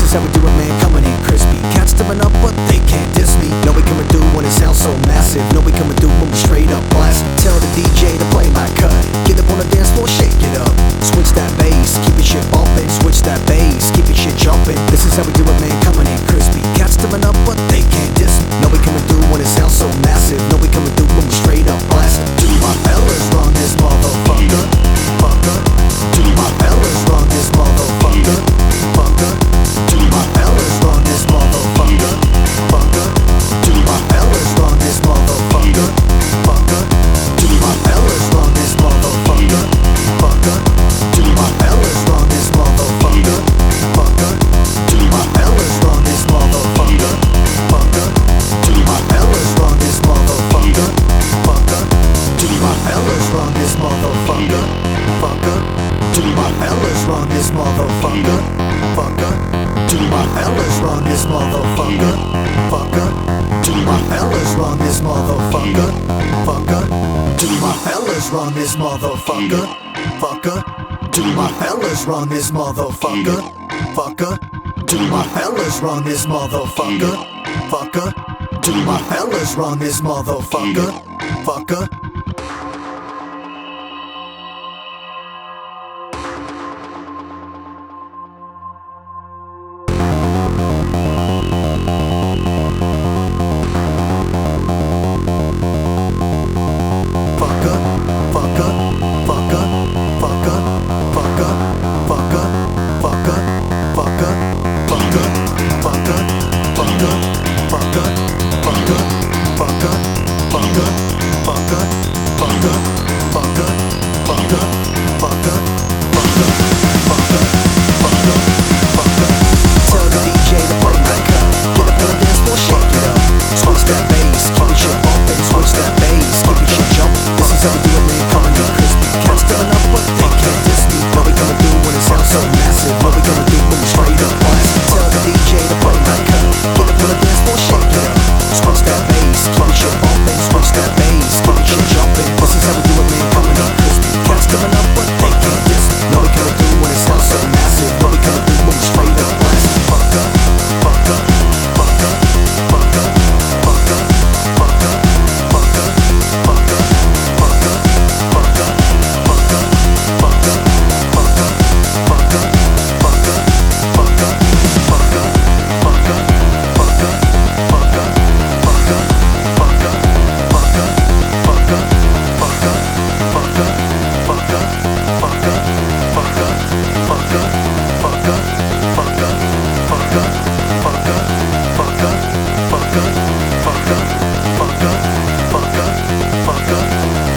is how we do it, man, coming in crispy. Cats stepping up, but they can't diss me. Know we coming through when it sounds so massive. Know we coming through when we straight up blast. Tell the DJ to play my cut. Get up on the dance floor, shake it up. Switch that bass, keep it shit bumping. Switch that bass, keep it shit jumping. This is how we do it, man, coming in crispy. Cats stepping up, but they can't diss me. Know we coming through when it sounds so massive. Know we coming through when we straight up blast. Do my fellas run this motherfucker? Fucker. Do my fellas run this motherfucker? Fucker. Do my fellas run this motherfucker? Fucker. Do my fellas run this motherfucker? Fucker. Do my fellas run this motherfucker? Fucker. Do my fellas run this motherfucker? Fucker. Do my fellas run this motherfucker? Fucker. Do my fellas run this motherfucker? Fucker. Do my fellas run this motherfucker? Fucker. Do my fellas run this motherfucker? Fucker. Do my fellas run this motherfucker? Fucker. Do my fellas run this motherfucker? Fucker. Do my fellas run this motherfucker? Fucker. Do my fellas run this motherfucker? Fucker. Do my fellas run this motherfucker? Fucker. Do my fellas run this motherfucker? Fucker. Switch that bass, keep it shit bumping. Switch that bass, keep it shit jumping. This is how we do it.